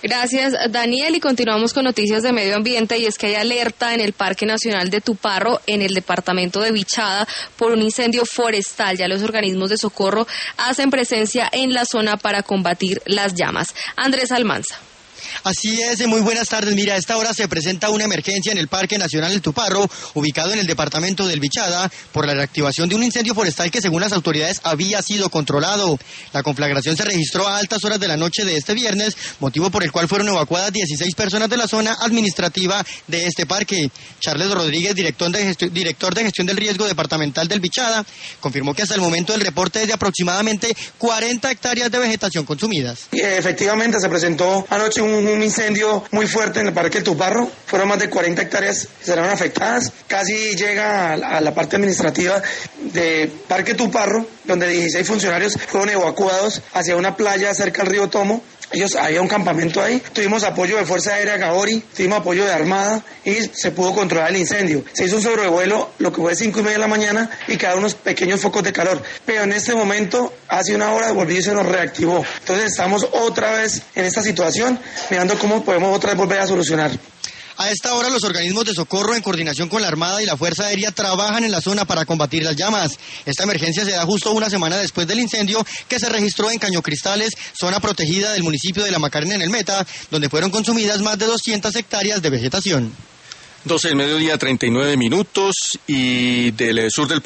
Gracias, Daniel, y continuamos con noticias de medio ambiente, y es que hay alerta en el Parque Nacional de Tuparro, en el departamento de Vichada, por un incendio forestal. Ya los organismos de socorro hacen presencia en la zona para combatir las llamas. Andrés Almanza. Así es, muy buenas tardes. Mira, a esta hora se presenta una emergencia en el Parque Nacional del Tuparro, ubicado en el departamento del Vichada, por la reactivación de un incendio forestal que, según las autoridades, había sido controlado. La conflagración se registró a altas horas de la noche de este viernes, motivo por el cual fueron evacuadas 16 personas de la zona administrativa de este parque. Charles Rodríguez, director de gestión del riesgo departamental del Vichada, confirmó que hasta el momento el reporte es de aproximadamente 40 hectáreas de vegetación consumidas. Efectivamente, se presentó anoche un incendio muy fuerte en el Parque del Tuparro. Fueron más de 40 hectáreas que serán afectadas. Casi llega a la parte administrativa de Parque Tuparro, donde 16 funcionarios fueron evacuados hacia una playa cerca al río Tomo. Había un campamento ahí, tuvimos apoyo de Fuerza Aérea Gabori, tuvimos apoyo de Armada y se pudo controlar el incendio. Se hizo un sobrevuelo, lo que fue 5:30 de la mañana, y quedaron unos pequeños focos de calor. Pero en este momento, hace una hora, volvió y se nos reactivó. Entonces estamos otra vez en esta situación, mirando cómo podemos otra vez volver a solucionar. A esta hora los organismos de socorro, en coordinación con la Armada y la Fuerza Aérea, trabajan en la zona para combatir las llamas. Esta emergencia se da justo una semana después del incendio que se registró en Caño Cristales, zona protegida del municipio de La Macarena, en el Meta, donde fueron consumidas más de 200 hectáreas de vegetación. 12 del mediodía, 39 minutos, y del sur del